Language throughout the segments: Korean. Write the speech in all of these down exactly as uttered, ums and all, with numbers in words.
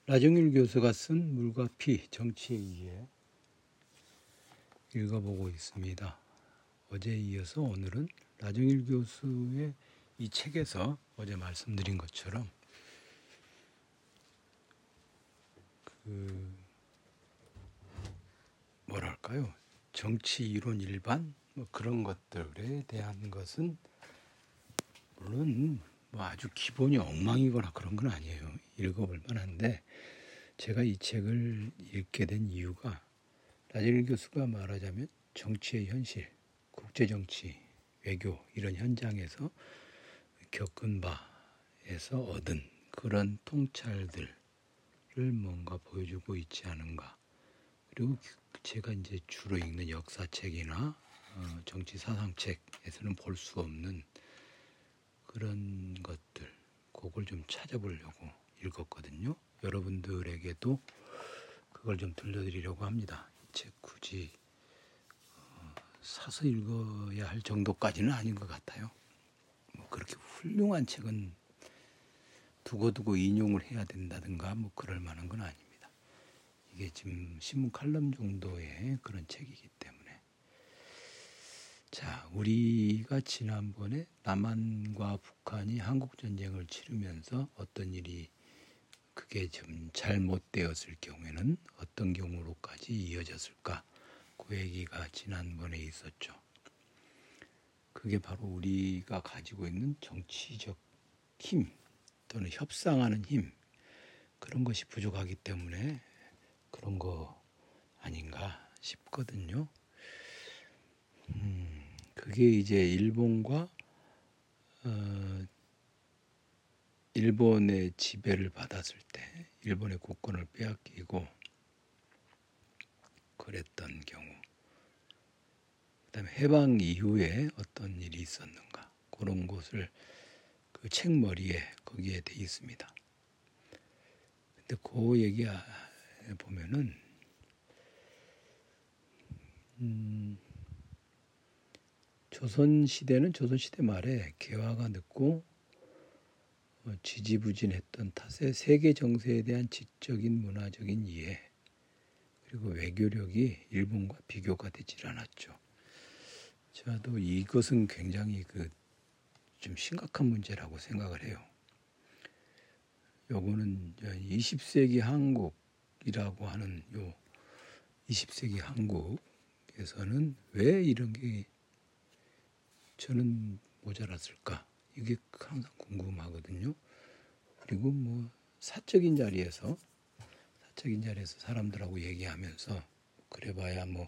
나정일 교수가 쓴 물과 피, 정치에 의해 읽어보고 있습니다. 어제에 이어서 오늘은 나정일 교수의 이 책에서 어제 말씀드린 것처럼 그 뭐랄까요, 정치 이론 일반 뭐 그런 것들에 대한 것은 물론 뭐 아주 기본이 엉망이거나 그런 건 아니에요. 읽어볼 만한데 제가 이 책을 읽게 된 이유가 나정일 교수가 말하자면 정치의 현실, 국제정치, 외교 이런 현장에서 겪은 바에서 얻은 그런 통찰들을 뭔가 보여주고 있지 않은가. 그리고 제가 이제 주로 읽는 역사책이나 어, 정치 사상책에서는 볼 수 없는 그런 것들, 그걸 좀 찾아보려고 읽었거든요. 여러분들에게도 그걸 좀 들려드리려고 합니다. 이 책 굳이 어, 사서 읽어야 할 정도까지는 아닌 것 같아요. 뭐 그렇게 훌륭한 책은 두고두고 인용을 해야 된다든가 뭐 그럴 만한 건 아닙니다. 이게 지금 신문 칼럼 정도의 그런 책이기 때문에. 자, 우리가 지난번에 남한과 북한이 한국전쟁을 치르면서 어떤 일이 그게 좀 잘못되었을 경우에는 어떤 경우로까지 이어졌을까? 그 얘기가 지난번에 있었죠. 그게 바로 우리가 가지고 있는 정치적 힘 또는 협상하는 힘, 그런 것이 부족하기 때문에 그런 거 아닌가 싶거든요. 음, 그게 이제 일본과 어, 일본의 지배를 받았을 때 일본의 국권을 빼앗기고 그랬던 경우, 그다음에 해방 이후에 어떤 일이 있었는가, 그런 것을 그 책머리에 거기에 돼 있습니다. 근데 그 얘기 보면은 음, 조선시대는 조선시대 말에 개화가 늦고 어, 지지부진했던 탓에 세계 정세에 대한 지적인 문화적인 이해 그리고 외교력이 일본과 비교가 되질 않았죠. 저도 이것은 굉장히 그 좀 심각한 문제라고 생각을 해요. 요거는 이십 세기 한국이라고 하는 요 이십 세기 한국에서는 왜 이런 게 저는 모자랐을까? 이게 항상 궁금하거든요. 그리고 뭐 사적인 자리에서 사적인 자리에서 사람들하고 얘기하면서 그래봐야 뭐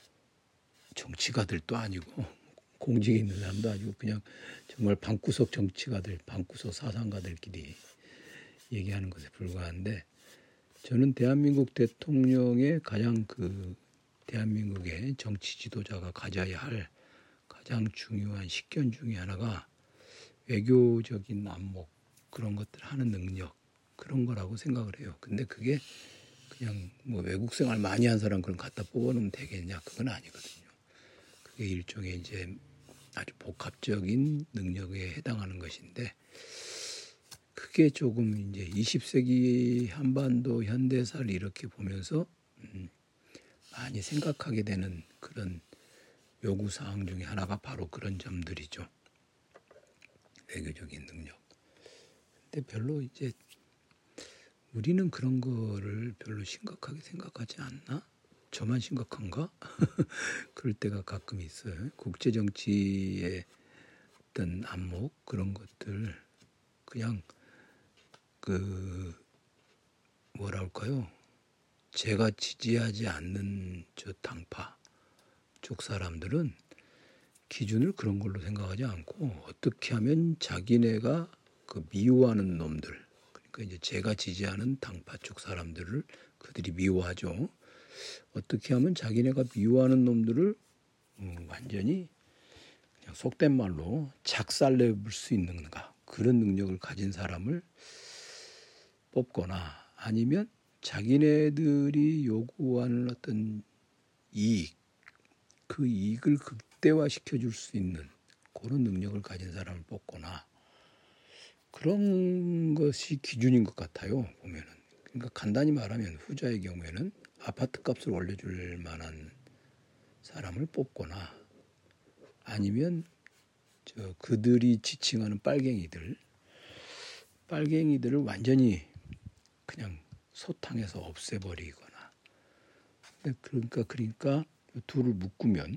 정치가들도 아니고 공직에 있는 사람도 아니고 그냥 정말 방구석 정치가들, 방구석 사상가들끼리 얘기하는 것에 불과한데, 저는 대한민국 대통령의 가장 그 대한민국의 정치 지도자가 가져야 할 가장 중요한 식견 중에 하나가 외교적인 안목, 그런 것들 하는 능력, 그런 거라고 생각을 해요. 근데 그게 그냥 뭐 외국 생활 많이 한 사람 그런 갖다 뽑아놓으면 되겠냐, 그건 아니거든요. 그게 일종의 이제 아주 복합적인 능력에 해당하는 것인데, 그게 조금 이제 이십 세기 한반도 현대사를 이렇게 보면서 음, 많이 생각하게 되는 그런 요구사항 중에 하나가 바로 그런 점들이죠. 외교적인 능력. 근데 별로 이제 우리는 그런 거를 별로 심각하게 생각하지 않나? 저만 심각한가? 그럴 때가 가끔 있어요. 국제정치의 어떤 안목, 그런 것들 그냥 그 뭐라 할까요? 제가 지지하지 않는 저 당파 쪽 사람들은 기준을 그런 걸로 생각하지 않고 어떻게 하면 자기네가 그 미워하는 놈들, 그러니까 이제 제가 지지하는 당파 쪽 사람들을 그들이 미워하죠. 어떻게 하면 자기네가 미워하는 놈들을 음, 완전히 그냥 속된 말로 작살내볼 수 있는가, 그런 능력을 가진 사람을 뽑거나 아니면 자기네들이 요구하는 어떤 이익, 그 이익을 극대화시켜 줄 수 있는 그런 능력을 가진 사람을 뽑거나, 그런 것이 기준인 것 같아요. 보면은 그러니까 간단히 말하면 후자의 경우에는 아파트 값을 올려줄 만한 사람을 뽑거나 아니면 저 그들이 지칭하는 빨갱이들 빨갱이들을 완전히 그냥 소탕해서 없애버리거나. 그러니까 그러니까 둘을 묶으면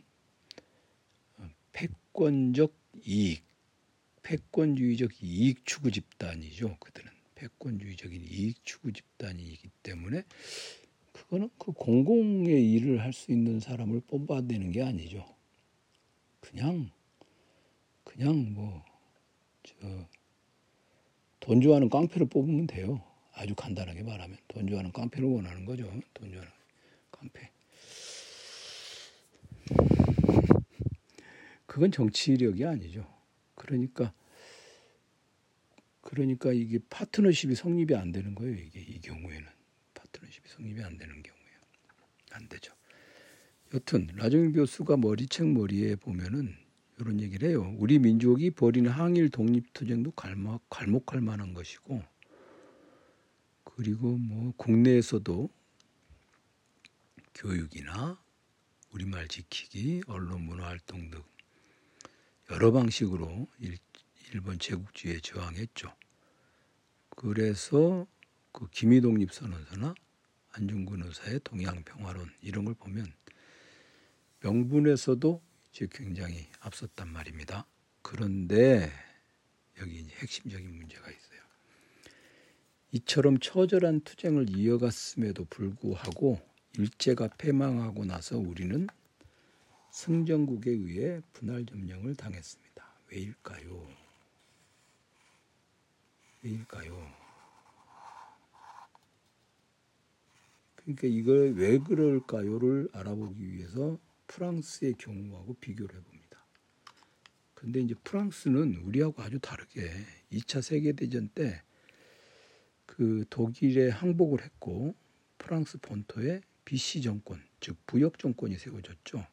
패권적 이익, 패권주의적 이익 추구 집단이죠. 그들은 패권주의적인 이익 추구 집단이기 때문에 그거는 그 공공의 일을 할 수 있는 사람을 뽑아내는 게 아니죠. 그냥 그냥 뭐 저 돈 좋아하는 깡패를 뽑으면 돼요. 아주 간단하게 말하면 돈 좋아하는 깡패를 원하는 거죠. 돈 좋아하는 깡패. 그건 정치력이 아니죠. 그러니까 그러니까 이게 파트너십이 성립이 안 되는 거예요. 이게 이 경우에는 파트너십이 성립이 안 되는 경우예요. 안 되죠. 여튼 라종일 교수가 머리책 머리에 보면은 이런 얘기를 해요. 우리 민족이 벌이는 항일 독립투쟁도 갈목, 갈목할 만한 것이고, 그리고 뭐 국내에서도 교육이나 우리말 지키기, 언론 문화 활동 등 여러 방식으로 일, 일본 제국주의에 저항했죠. 그래서 그 기미독립선언서나 안중근 의사의 동양평화론 이런 걸 보면 명분에서도 이제 굉장히 앞섰단 말입니다. 그런데 여기 이제 핵심적인 문제가 있어요. 이처럼 처절한 투쟁을 이어갔음에도 불구하고 일제가 패망하고 나서 우리는 승전국에 의해 분할 점령을 당했습니다. 왜일까요? 왜일까요? 그러니까 이걸 왜 그럴까요를 알아보기 위해서 프랑스의 경우하고 비교를 해봅니다. 근데 이제 프랑스는 우리하고 아주 다르게 이 차 세계대전 때 그 독일에 항복을 했고 프랑스 본토에 비씨 정권, 즉 부역 정권이 세워졌죠.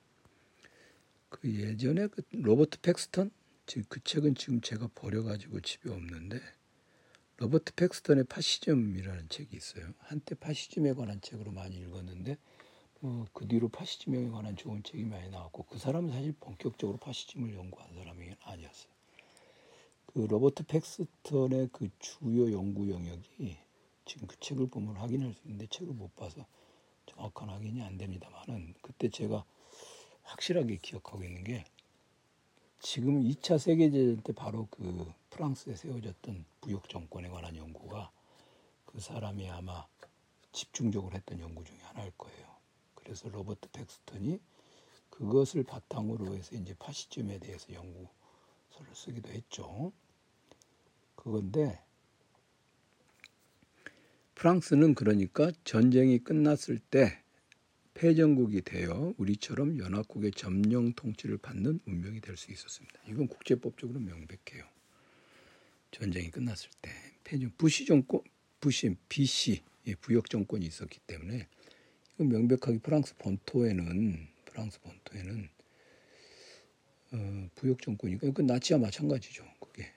그 예전에 그 로버트 팩스턴, 즉 그 책은 지금 제가 버려가지고 집에 없는데 로버트 팩스턴의 파시즘이라는 책이 있어요. 한때 파시즘에 관한 책으로 많이 읽었는데 어, 그 뒤로 파시즘에 관한 좋은 책이 많이 나왔고 그 사람은 사실 본격적으로 파시즘을 연구한 사람이 아니었어요. 그 로버트 팩스턴의 그 주요 연구 영역이 지금 그 책을 보면 확인할 수 있는데 책을 못 봐서 정확한 확인이 안 됩니다만은 그때 제가 확실하게 기억하고 있는 게 지금 이 차 세계대전 때 바로 그 프랑스에 세워졌던 부역 정권에 관한 연구가 그 사람이 아마 집중적으로 했던 연구 중에 하나일 거예요. 그래서 로버트 팩스턴이 그것을 바탕으로 해서 이제 파시즘에 대해서 연구서를 쓰기도 했죠. 그건데 프랑스는 그러니까 전쟁이 끝났을 때 패전국이 되어 우리처럼 연합국의 점령 통치를 받는 운명이 될 수 있었습니다. 이건 국제법적으로 명백해요. 전쟁이 끝났을 때 패전 부시 정권, 부시 비씨 부역 정권이 있었기 때문에 이건 명백하게 프랑스 본토에는 프랑스 본토에는 어, 부역 정권이니까 그 나치와 마찬가지죠. 그게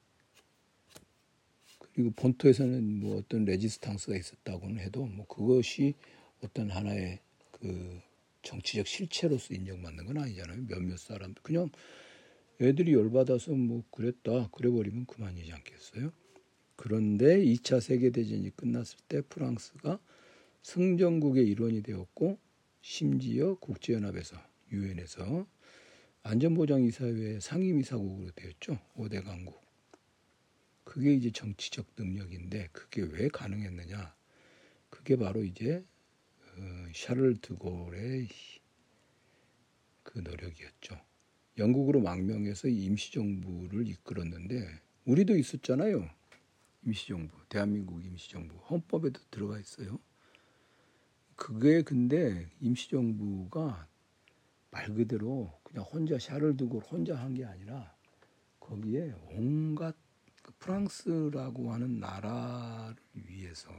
그리고 본토에서는 뭐 어떤 레지스탕스가 있었다고는 해도 뭐 그것이 어떤 하나의 그 정치적 실체로서 인정받는 건 아니잖아요. 몇몇 사람들 그냥 애들이 열받아서 뭐 그랬다 그래버리면 그만이지 않겠어요? 그런데 이 차 세계대전이 끝났을 때 프랑스가 승전국의 일원이 되었고 심지어 국제연합에서 유엔에서 안전보장이사회의 상임이사국으로 되었죠. 오 대 강국. 그게 이제 정치적 능력인데 그게 왜 가능했느냐? 그게 바로 이제 어, 샤를 드골의 그 노력이었죠. 영국으로 망명해서 임시정부를 이끌었는데 우리도 있었잖아요. 임시정부, 대한민국 임시정부 헌법에도 들어가 있어요. 그게 근데 임시정부가 말 그대로 그냥 혼자 샤를 드골 혼자 한 게 아니라 거기에 온갖 프랑스라고 하는 나라를 위해서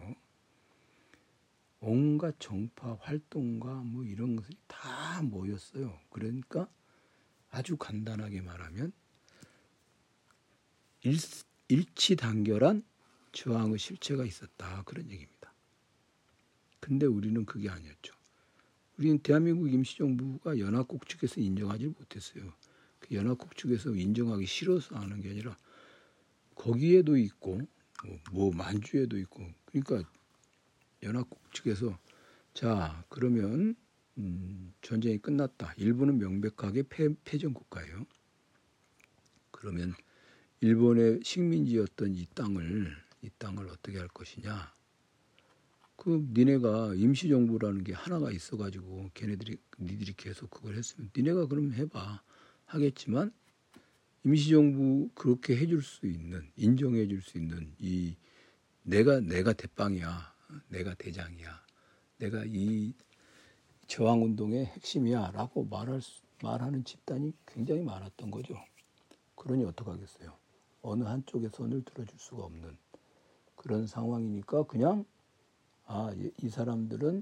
온갖 정파 활동가 뭐 이런 것들이 다 모였어요. 그러니까 아주 간단하게 말하면 일, 일치단결한 저항의 실체가 있었다 그런 얘기입니다. 근데 우리는 그게 아니었죠. 우리는 대한민국 임시정부가 연합국 측에서 인정하지 못했어요. 그 연합국 측에서 인정하기 싫어서 하는 게 아니라 거기에도 있고 뭐, 뭐 만주에도 있고 그러니까 연합국 측에서 자 그러면 음, 전쟁이 끝났다. 일본은 명백하게 패, 패전 국가예요. 그러면 일본의 식민지였던 이 땅을 이 땅을 어떻게 할 것이냐. 그 니네가 임시정부라는 게 하나가 있어가지고 걔네들이 니들이 계속 그걸 했으면 니네가 그럼 해봐 하겠지만 임시정부 그렇게 해줄 수 있는 인정해줄 수 있는 이 내가 내가 대빵이야 내가 대장이야 내가 이 저항운동의 핵심이야라고 말할 수, 말하는 집단이 굉장히 많았던 거죠. 그러니 어떡하겠어요. 어느 한쪽에 손을 들어줄 수가 없는 그런 상황이니까 그냥 아, 이 사람들은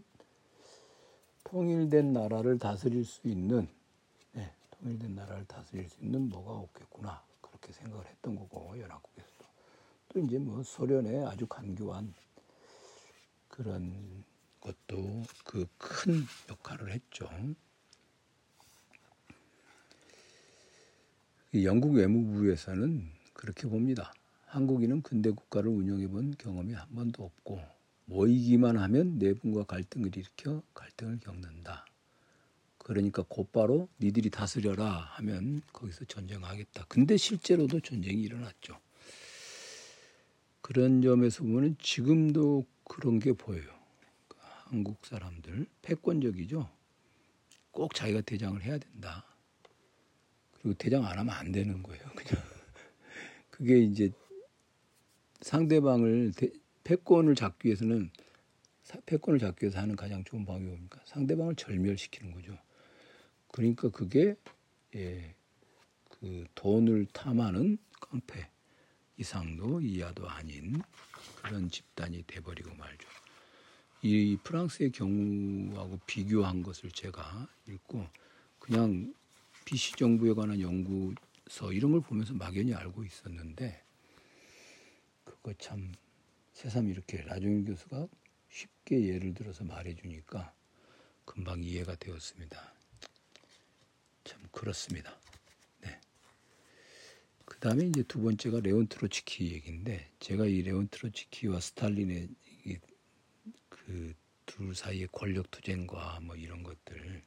통일된 나라를 다스릴 수 있는 네, 통일된 나라를 다스릴 수 있는 뭐가 없겠구나 그렇게 생각을 했던 거고 연합국에서도 또 이제 뭐 소련의 아주 간교한 그런 것도 그 큰 역할을 했죠. 영국 외무부에서는 그렇게 봅니다. 한국인은 근대 국가를 운영해 본 경험이 한 번도 없고 모이기만 하면 내분과 갈등을 일으켜 갈등을 겪는다. 그러니까 곧바로 니들이 다스려라 하면 거기서 전쟁하겠다. 근데 실제로도 전쟁이 일어났죠. 그런 점에서 보면 지금도 그런 게 보여요. 한국 사람들 패권적이죠. 꼭 자기가 대장을 해야 된다. 그리고 대장 안 하면 안 되는 거예요. 그냥 그게 이제 상대방을 대, 패권을 잡기 위해서는 패권을 잡기 위해서 하는 가장 좋은 방법이 뭡니까? 상대방을 절멸시키는 거죠. 그러니까 그게 예, 그 돈을 탐하는 깡패 이상도 이하도 아닌 그런 집단이 돼버리고 말죠. 이 프랑스의 경우하고 비교한 것을 제가 읽고 그냥 비씨 정부에 관한 연구서 이런 걸 보면서 막연히 알고 있었는데 그거 참 새삼 이렇게 나종일 교수가 쉽게 예를 들어서 말해주니까 금방 이해가 되었습니다. 참 그렇습니다. 네. 그 다음에 이제 두 번째가 레온 트로츠키 얘기인데 제가 이 레온 트로츠키와 스탈린의 그 둘 사이의 권력 투쟁과 뭐 이런 것들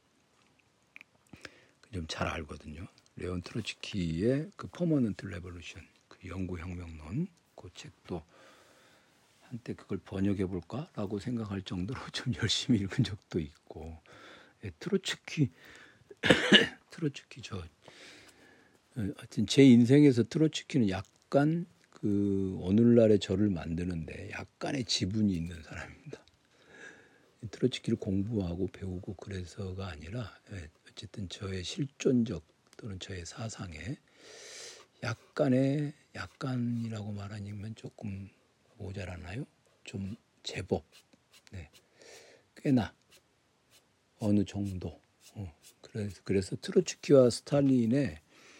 좀 잘 알거든요. 레온 트로츠키의 그 퍼머넌트 레볼루션, 그 영구혁명론, 그 책도 한때 그걸 번역해 볼까라고 생각할 정도로 좀 열심히 읽은 적도 있고, 예, 트로츠키, 트로츠키 저, 하여튼 제 인생에서 트로츠키는 약간 그 오늘날의 저를 만드는데 약간의 지분이 있는 사람입니다. 트로츠키를 공부하고 배우고 그래서가 아니라 어쨌든 저의 실존적 또는 저의 사상에 약간의 약간이라고 말하면 조금 모자라나요? 좀 제법 네. 꽤나 어느 정도 어. 그래서, 그래서 트로츠키와 스탈린의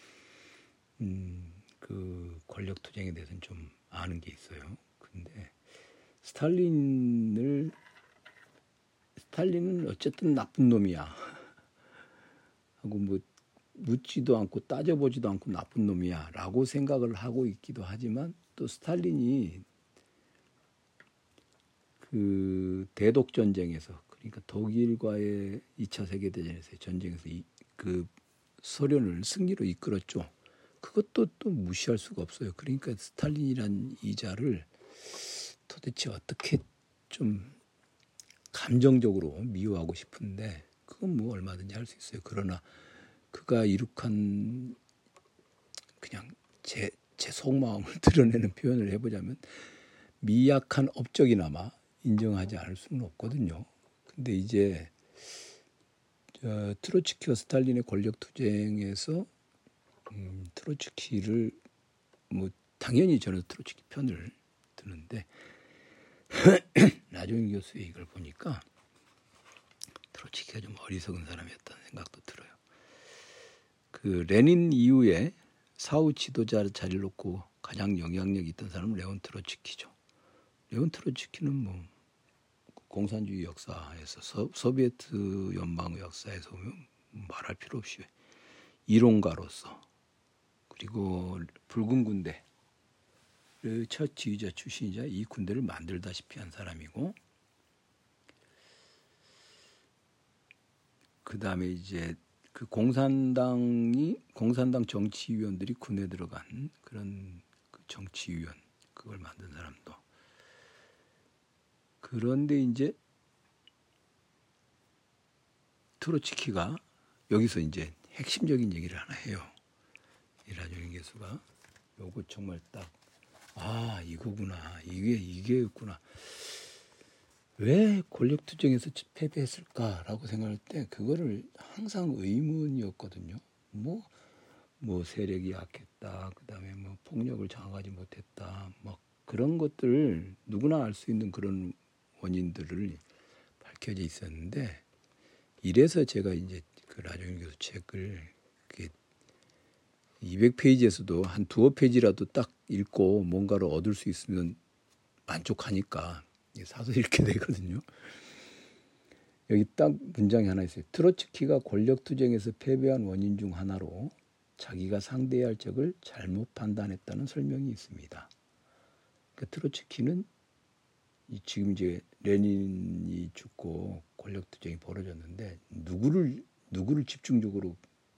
음, 그 권력 투쟁에 대해서는 좀 아는 게 있어요. 근데 스탈린을 스탈린은 어쨌든 나쁜 놈이야 하고 뭐 묻지도 않고 따져보지도 않고 나쁜 놈이야 라고 생각을 하고 있기도 하지만 또 스탈린이 그 대독전쟁에서 그러니까 독일과의 이 차 세계대전에서의 전쟁에서 이, 그 소련을 승리로 이끌었죠. 그것도 또 무시할 수가 없어요. 그러니까 스탈린이란 이자를 도대체 어떻게 좀 감정적으로 미워하고 싶은데 그건 뭐 얼마든지 할 수 있어요. 그러나 그가 이룩한 그냥 제, 제 속마음을 드러내는 표현을 해보자면 미약한 업적이나마 인정하지 않을 수는 없거든요. 근데 이제 저, 트로츠키와 스탈린의 권력 투쟁에서 음, 트로츠키를 뭐 당연히 저는 트로츠키 편을 드는데 나종일 교수의 이걸 보니까 트로츠키가 좀 어리석은 사람이었다는 생각도 들어요. 그 레닌 이후에 사후 지도자 자리를 놓고 가장 영향력이 있던 사람은 레온 트로츠키죠. 레온 트로츠키는 뭐 공산주의 역사에서 서, 소비에트 연방의 역사에서 보면 말할 필요 없이 이론가로서 그리고 붉은 군대의 첫 지휘자 출신이자 이 군대를 만들다시피 한 사람이고 그 다음에 이제 그 공산당이 공산당 정치위원들이 군에 들어간 그런 그 정치위원 그걸 만든 사람도 그런데 이제 트로츠키가 여기서 이제 핵심적인 얘기를 하나 해요. 이 라조린 교수가 요거 정말 딱 아 이거구나 이게 이게였구나 왜 권력투쟁에서 패배했을까라고 생각할 때 그거를 항상 의문이었거든요. 뭐, 뭐 세력이 약했다. 그 다음에 뭐 폭력을 장악하지 못했다. 막 그런 것들을 누구나 알 수 있는 그런 원인들을 밝혀져 있었는데 이래서 제가 이제 그 라조인 교수 책을 이백 페이지에서도 한 두어 페이지라도 딱 읽고 뭔가를 얻을 수 있으면 만족하니까 사서 읽게 되거든요. 여기 딱 문장이 하나 있어요. 트로츠키가 권력투쟁에서 패배한 원인 중 하나로 자기가 상대해야 할 적을 잘못 판단했다는 설명이 있습니다. 그러니까 트로츠키는 지금 이제 레닌이 죽고 권력투쟁이 벌어졌는데 누구를 누구를 집중적으로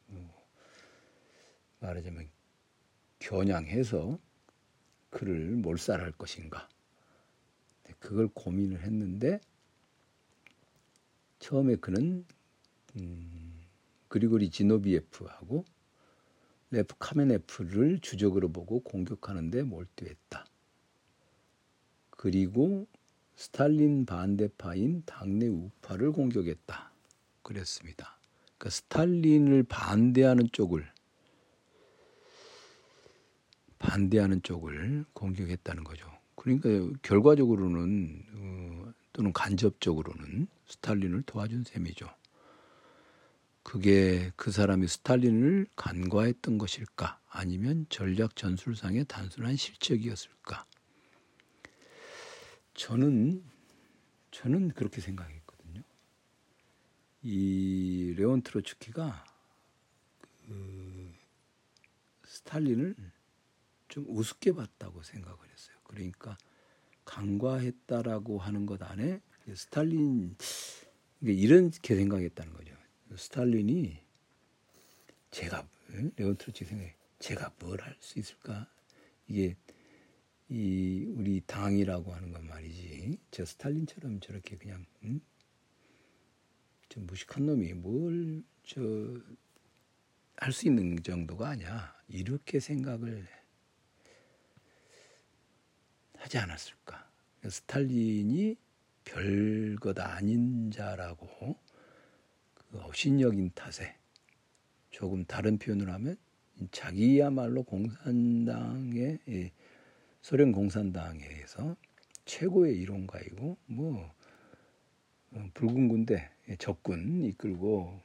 말하자면 겨냥해서 그를 몰살할 것인가 그걸 고민을 했는데 처음에 그는 음, 그리고리 지노비에프하고 레프 카메네프를 주적으로 보고 공격하는 데 몰두했다. 그리고 스탈린 반대파인 당내 우파를 공격했다. 그랬습니다. 그러니까 스탈린을 반대하는 쪽을 반대하는 쪽을 공격했다는 거죠. 그러니까 결과적으로는 어, 또는 간접적으로는 스탈린을 도와준 셈이죠. 그게 그 사람이 스탈린을 간과했던 것일까? 아니면 전략 전술상의 단순한 실책이었을까? 저는 저는 그렇게 생각했거든요. 이 레온 트로츠키가 그 스탈린을 좀 우습게 봤다고 생각을 했어요. 그러니까 간과했다라고 하는 것 안에 스탈린 이렇게 생각했다는 거죠. 스탈린이 제가 레온 트로츠키 생각해 제가 뭘 할 수 있을까? 이게 이 우리 당이라고 하는 건 말이지. 저 스탈린처럼 저렇게 그냥 음? 좀 무식한 놈이 뭘 저 할 수 있는 정도가 아니야. 이렇게 생각을 하지 않았을까? 스탈린이 별것 아닌 자라고 그 업신여긴 탓에 조금 다른 표현을 하면 자기야말로 공산당의 소련 공산당에서 최고의 이론가이고 뭐 붉은 군대 적군 이끌고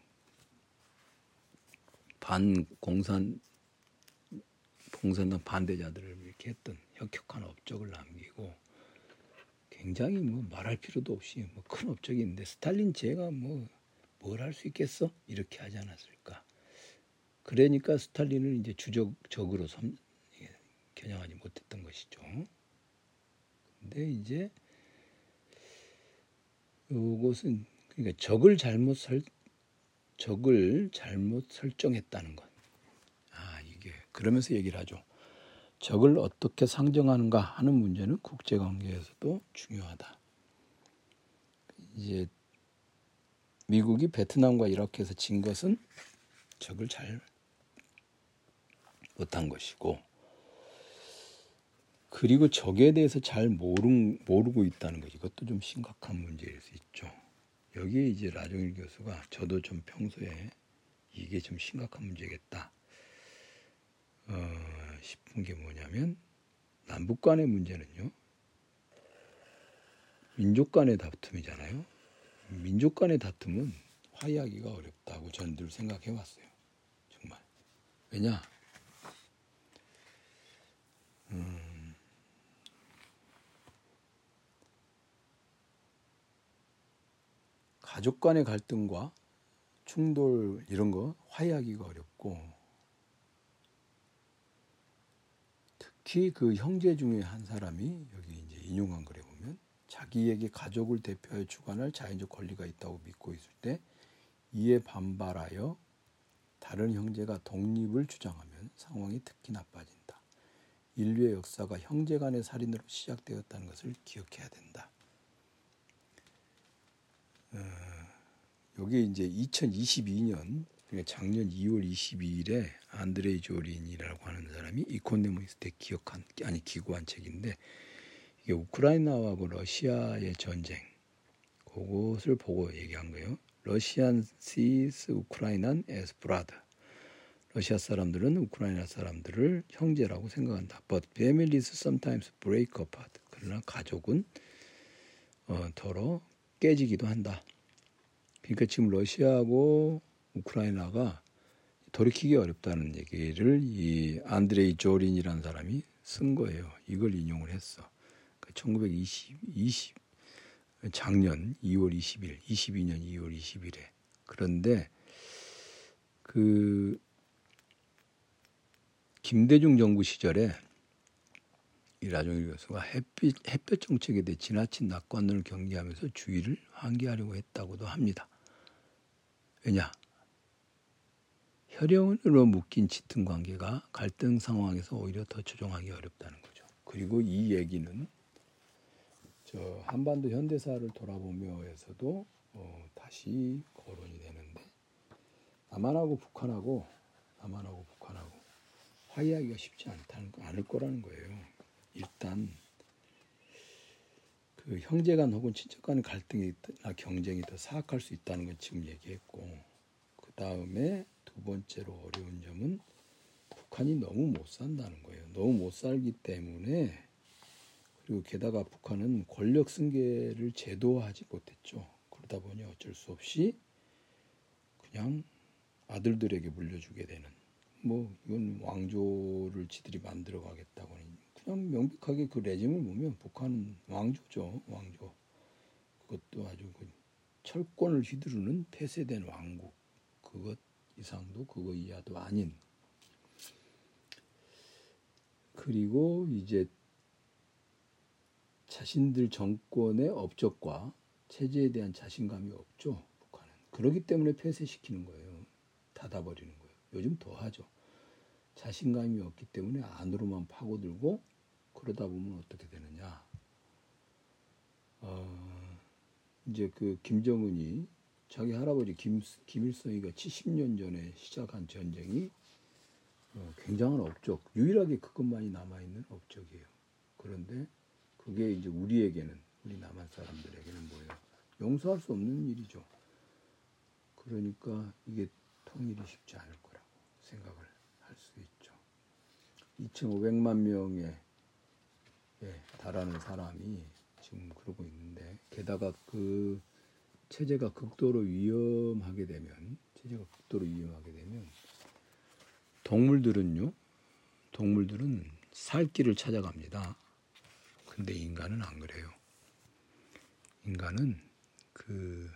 반공산 공산당 반대자들을 이렇게 했던 혁혁한 업적을 남기고 굉장히 뭐 말할 필요도 없이 뭐 큰 업적이 있는데 스탈린 제가 뭐 뭘 할 수 있겠어? 이렇게 하지 않았을까? 그러니까 스탈린을 이제 주적적으로 섬, 겨냥하지 못했던 것이죠. 근데 이제 이것은 그러니까 적을 잘못 설 적을 잘못 설정했다는 것. 아 이게 그러면서 얘기를 하죠. 적을 어떻게 상정하는가 하는 문제는 국제관계에서도 중요하다. 이제 미국이 베트남과 이라크에서 진 것은 적을 잘 못한 것이고 그리고 적에 대해서 잘 모르, 모르고 있다는 것 이것도 좀 심각한 문제일 수 있죠. 여기에 이제 라종일 교수가 저도 좀 평소에 이게 좀 심각한 문제겠다 어, 싶은 게 뭐냐면 남북 간의 문제는요. 민족 간의 다툼이잖아요. 민족 간의 다툼은 화해하기가 어렵다고 저는 늘 생각해 왔어요. 정말. 왜냐? 음, 가족 간의 갈등과 충돌 이런 거 화해하기가 어렵고, 특히 그 형제 중에 한 사람이 여기 이제 인용한 글에 보면 자기에게 가족을 대표하여 주관할 자연적 권리가 있다고 믿고 있을 때 이에 반발하여 다른 형제가 독립을 주장하면 상황이 특히 나빠진다. 인류의 역사가 형제 간의 살인으로 시작되었다는 것을 기억해야 된다. 어, 여기 이제 이천이십이 년 작년 이월 이십이일에 안드레이 조린이라고 하는 사람이 이코노미스트에 기억한 아니 기고한 책인데, 이게 우크라이나하고 러시아의 전쟁 그것을 보고 얘기한 거예요. 러시안 sees 우크라이난 as brother. 러시아 사람들은 우크라이나 사람들을 형제라고 생각한다. But families sometimes break apart. 그러나 가족은 어, 더러 깨지기도 한다. 그러니까 지금 러시아하고 우크라이나가 돌이키기 어렵다는 얘기를 이 안드레이 조린이라는 사람이 쓴 거예요. 이걸 인용을 했어. 그러니까 천구백이십, 이십, 작년 이월 이십일, 이십이 년 이월 이십일에. 그런데 그 김대중 정부 시절에 이 라종일 교수가 햇빛, 햇볕 정책에 대해 지나친 낙관론을 경계하면서 주의를 환기하려고 했다고도 합니다. 왜냐? 혈연으로 묶인 짙은 관계가 갈등 상황에서 오히려 더 조정하기 어렵다는 거죠. 그리고 이 얘기는 저 한반도 현대사를 돌아보며에서도 어, 다시 거론이 되는데, 남한하고 북한하고 남한하고 북한하고 화해하기가 쉽지 않다는 않을 거라는 거예요. 일단 그 형제간 혹은 친척간의 갈등이나 경쟁이 더 사악할 수 있다는 건 지금 얘기했고, 그 다음에 두 번째로 어려운 점은 북한이 너무 못 산다는 거예요. 너무 못 살기 때문에, 그리고 게다가 북한은 권력 승계를 제도화하지 못했죠. 그러다 보니 어쩔 수 없이 그냥 아들들에게 물려주게 되는, 뭐 이건 왕조를 지들이 만들어 가겠다고 하는, 그냥 명백하게 그 레짐을 보면 북한은 왕조죠. 왕조. 그것도 아주 그 철권을 휘두르는 폐쇄된 왕국. 그것 이상도 그거 이하도 아닌. 그리고 이제 자신들 정권의 업적과 체제에 대한 자신감이 없죠. 북한은. 그렇기 때문에 폐쇄시키는 거예요. 닫아버리는 거예요. 요즘 더 하죠. 자신감이 없기 때문에 안으로만 파고들고, 그러다 보면 어떻게 되느냐. 어, 이제 그 김정은이 자기 할아버지 김, 김일성이가 칠십 년 전에 시작한 전쟁이 어, 굉장한 업적, 유일하게 그것만이 남아있는 업적이에요. 그런데 그게 이제 우리에게는, 우리 남한 사람들에게는 뭐예요? 용서할 수 없는 일이죠. 그러니까 이게 통일이 쉽지 않을 거라고 생각을 할 수 있죠. 이천오백만 명에 예, 달하는 사람이 지금 그러고 있는데, 게다가 그 체제가 극도로 위험하게 되면, 체제가 극도로 위험하게 되면 동물들은요, 동물들은 살 길을 찾아갑니다. 근데 인간은 안 그래요. 인간은 그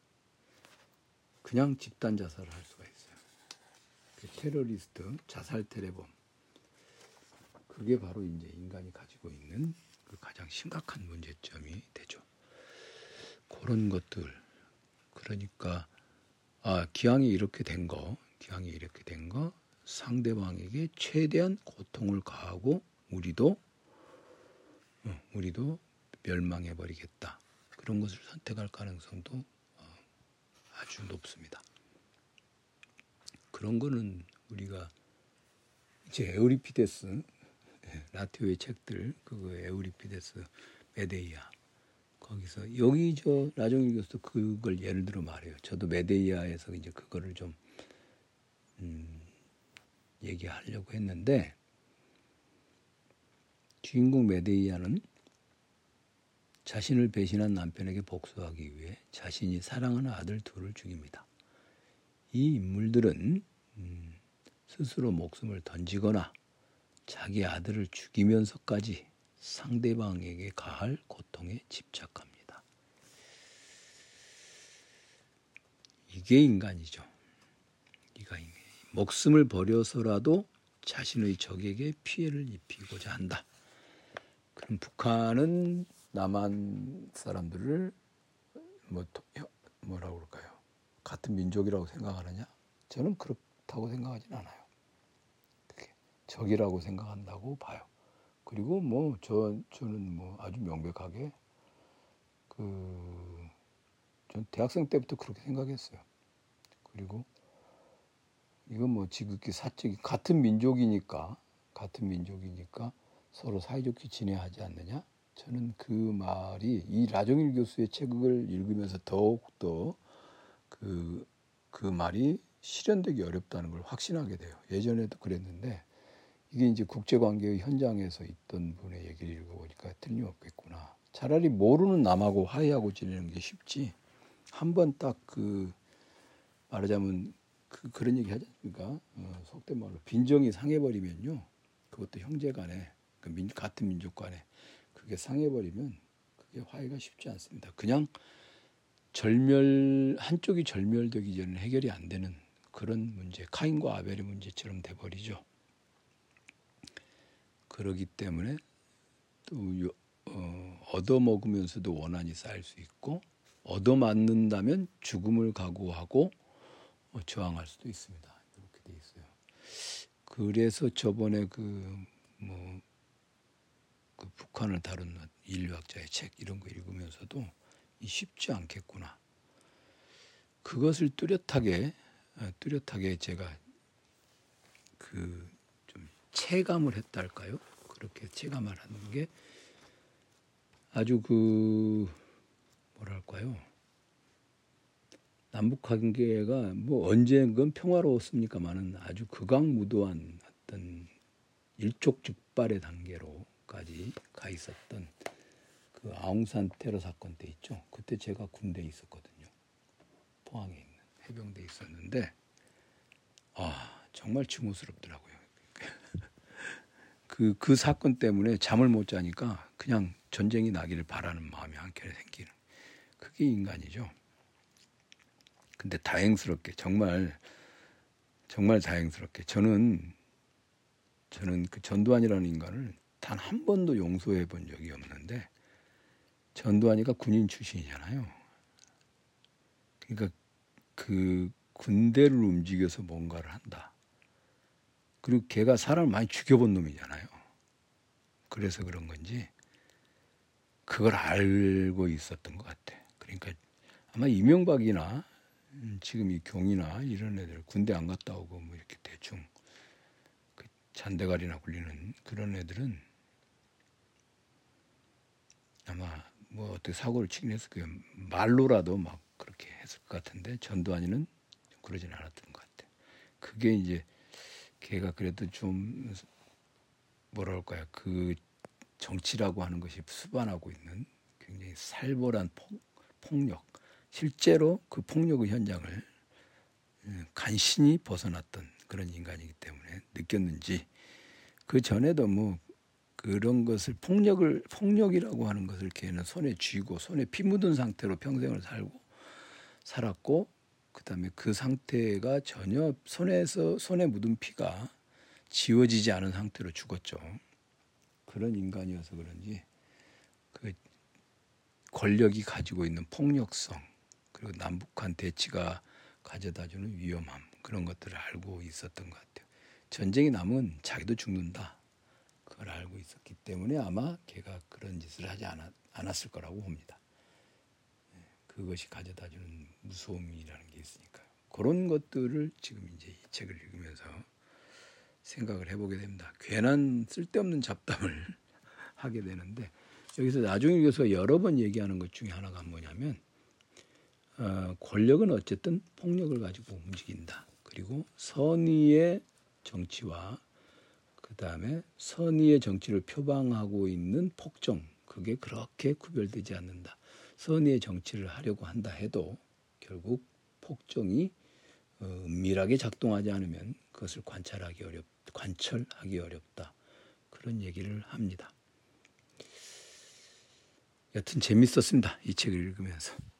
그냥 집단 자살을 할 수가 있어요. 그 테러리스트, 자살 테러범. 그게 바로 이제 인간이 가지고 있는 그 가장 심각한 문제점이 되죠. 그런 것들. 그러니까 아, 기왕이 이렇게 된 거, 기왕이 이렇게 된 거, 상대방에게 최대한 고통을 가하고 우리도 어, 우리도 멸망해 버리겠다. 그런 것을 선택할 가능성도 어, 아주 높습니다. 그런 거는 우리가 이제 에우리피데스, 라티오의 책들, 그거 에우리피데스, 메데이아, 거기서 여기 저 라종일 교수도 그걸 예를 들어 말해요. 저도 메데이아에서 이제 그거를 좀 음, 얘기하려고 했는데, 주인공 메데이아는 자신을 배신한 남편에게 복수하기 위해 자신이 사랑하는 아들 둘을 죽입니다. 이 인물들은 음, 스스로 목숨을 던지거나 자기 아들을 죽이면서까지 상대방에게 가할 고통에 집착합니다. 이게 인간이죠. 이가 인간. 목숨을 버려서라도 자신의 적에게 피해를 입히고자 한다. 그럼 북한은 남한 사람들을 뭐 뭐라고 그럴까요? 같은 민족이라고 생각하느냐? 저는 그렇다고 생각하진 않아요. 적이라고 생각한다고 봐요. 그리고 뭐 저 저는 뭐 아주 명백하게 그 전 대학생 때부터 그렇게 생각했어요. 그리고 이건 뭐 지극히 사적인 같은 민족이니까 같은 민족이니까 서로 사이좋게 지내야 하지 않느냐? 저는 그 말이 이 라종일 교수의 책을 읽으면서 더욱더 그, 그 말이 실현되기 어렵다는 걸 확신하게 돼요. 예전에도 그랬는데 이게 이제 국제관계의 현장에서 있던 분의 얘기를 읽어보니까 틀림없겠구나. 차라리 모르는 남하고 화해하고 지내는 게 쉽지. 한번 딱 그 말하자면 그 그런 얘기 하지 않습니까? 어, 속된 말로 빈정이 상해버리면요. 그것도 형제간에 그 민, 같은 민족간에 그게 상해버리면 그게 화해가 쉽지 않습니다. 그냥 절멸 한쪽이 절멸되기 전에 해결이 안 되는 그런 문제, 카인과 아벨의 문제처럼 돼버리죠. 그러기 때문에 또 어, 얻어먹으면서도 원한이 쌓일 수 있고 얻어맞는다면 죽음을 각오하고 어, 저항할 수도 있습니다. 이렇게 돼 있어요. 그래서 저번에 그 뭐 그 북한을 다룬 인류학자의 책 이런 거 읽으면서도 이 쉽지 않겠구나. 그것을 뚜렷하게 뚜렷하게 제가 그 좀 체감을 했달까요? 그렇게 체감을 하는 게 아주 그 뭐랄까요? 남북 관계가 뭐 언젠건 평화로웠습니까만은 아주 극악무도한 어떤 일촉즉발의 단계로까지 가 있었던 그 아웅산 테러 사건 때 있죠. 그때 제가 군대에 있었거든요. 포항에 있는 해병대에 있었는데 아 정말 증오스럽더라고요. 그, 그 사건 때문에 잠을 못 자니까 그냥 전쟁이 나기를 바라는 마음이 한켠에 생기는 그게 인간이죠. 근데 다행스럽게 정말 정말 다행스럽게 저는 저는 그 전두환이라는 인간을 단 한 번도 용서해 본 적이 없는데 전두환이가 군인 출신이잖아요. 그러니까 그 군대를 움직여서 뭔가를 한다. 그리고 걔가 사람을 많이 죽여본 놈이잖아요. 그래서 그런 건지 그걸 알고 있었던 것 같아. 그러니까 아마 이명박이나 지금 이 경이나 이런 애들 군대 안 갔다 오고 뭐 이렇게 대충 그 잔대가리나 굴리는 그런 애들은 아마 뭐 어떻게 사고를 치긴 했을 거예요. 말로라도 막 그렇게 했을 것 같은데 전두환이는 그러진 않았던 것 같아. 그게 이제 걔가 그래도 좀 뭐랄까요 그 정치라고 하는 것이 수반하고 있는 굉장히 살벌한 폭, 폭력 실제로 그 폭력의 현장을 간신히 벗어났던 그런 인간이기 때문에 느꼈는지 그 전에도 뭐 그런 것을 폭력을 폭력이라고 하는 것을 걔는 손에 쥐고 손에 피 묻은 상태로 평생을 살고 살았고 그다음에 그 상태가 전혀 손에서 손에 묻은 피가 지워지지 않은 상태로 죽었죠. 그런 인간이어서 그런지 그 권력이 가지고 있는 폭력성 그리고 남북한 대치가 가져다주는 위험함 그런 것들을 알고 있었던 것 같아요. 전쟁이 나면 자기도 죽는다. 그걸 알고 있었기 때문에 아마 걔가 그런 짓을 하지 않았, 않았을 거라고 봅니다. 그것이 가져다주는 무서움이라는 게 있으니까요. 그런 것들을 지금 이제 이 책을 읽으면서 생각을 해보게 됩니다. 괜한 쓸데없는 잡담을 하게 되는데 여기서 나중일 교수가 여러 번 얘기하는 것 중에 하나가 뭐냐면 어, 권력은 어쨌든 폭력을 가지고 움직인다. 그리고 선의의 정치와 그 다음에 선의의 정치를 표방하고 있는 폭정 그게 그렇게 구별되지 않는다. 선의의 정치를 하려고 한다 해도 결국 폭정이 어, 은밀하게 작동하지 않으면 그것을 관찰하기 어렵, 관철하기 어렵다. 그런 얘기를 합니다. 여튼 재밌었습니다. 이 책을 읽으면서.